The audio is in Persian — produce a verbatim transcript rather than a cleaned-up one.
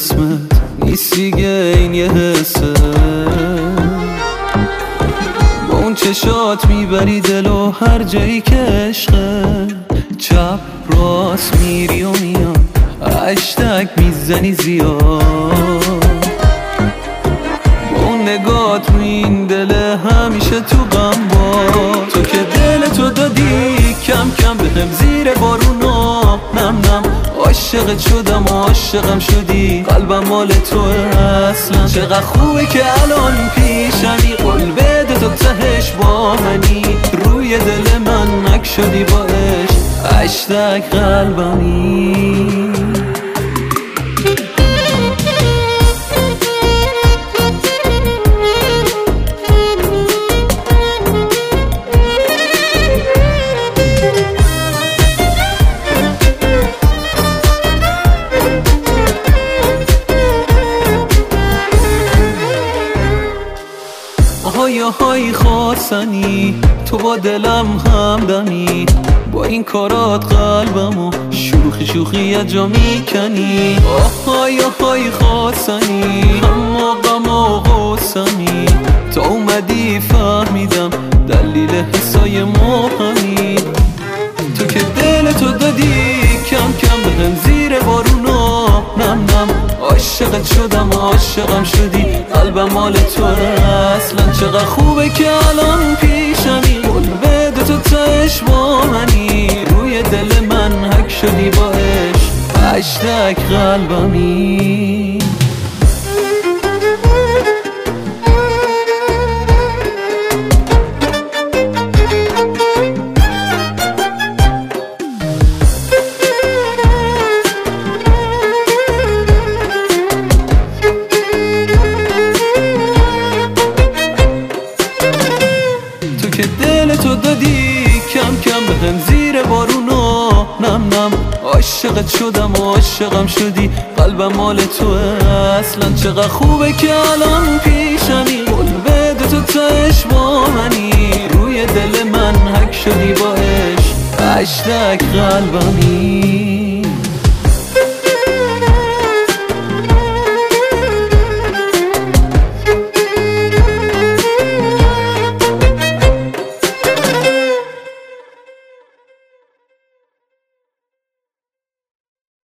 اسمت نیست دیگه، این یه حسه با اون چشات میبری دلو هر جایی که عشقه. چپ راست میری و میان اشتک میزنی زیاد، با اون نگات رو این دل همیشه تو غم با تو که دل تو دادی کم کم بهم زیر بارونا نم نم. عاشقت شدم و عاشقم شدی، قلبم مال توه اصلا. چقدر خوبه که الان پیشمی، قول بده تو تهش با منی. روی دل من نک شدی با عشق، اشتک قلبمی. های های خواستنی تو با دلم همدمی، با این کارات قلبمو شوخی شوخی یه جا میکنی. های های خواستنی اما غم و غصمی، تا اومدی فهمیدم دلیل حسای مهمی. تو که دل تو دادی کم کم بهم زیر بارونا نم نم. عاشقت شدم عاشقم شدی، قلبم مال تو اصلا. چقدر خوبه که الان پیشمی، قول بده تو تهش با منی. روی دل من حک شدی با عشق، اشتک قلبمی. که دل تو دادی کم کم بهم زیر بارونا نم نم. عاشقت شدم و عاشقم شدی، قلبم مال توه اصلا. چقدر خوبه که الان پیشمی، قول بده تو تهش با منی. روی دل من حک شدی با عشق، اشتک قلبمی.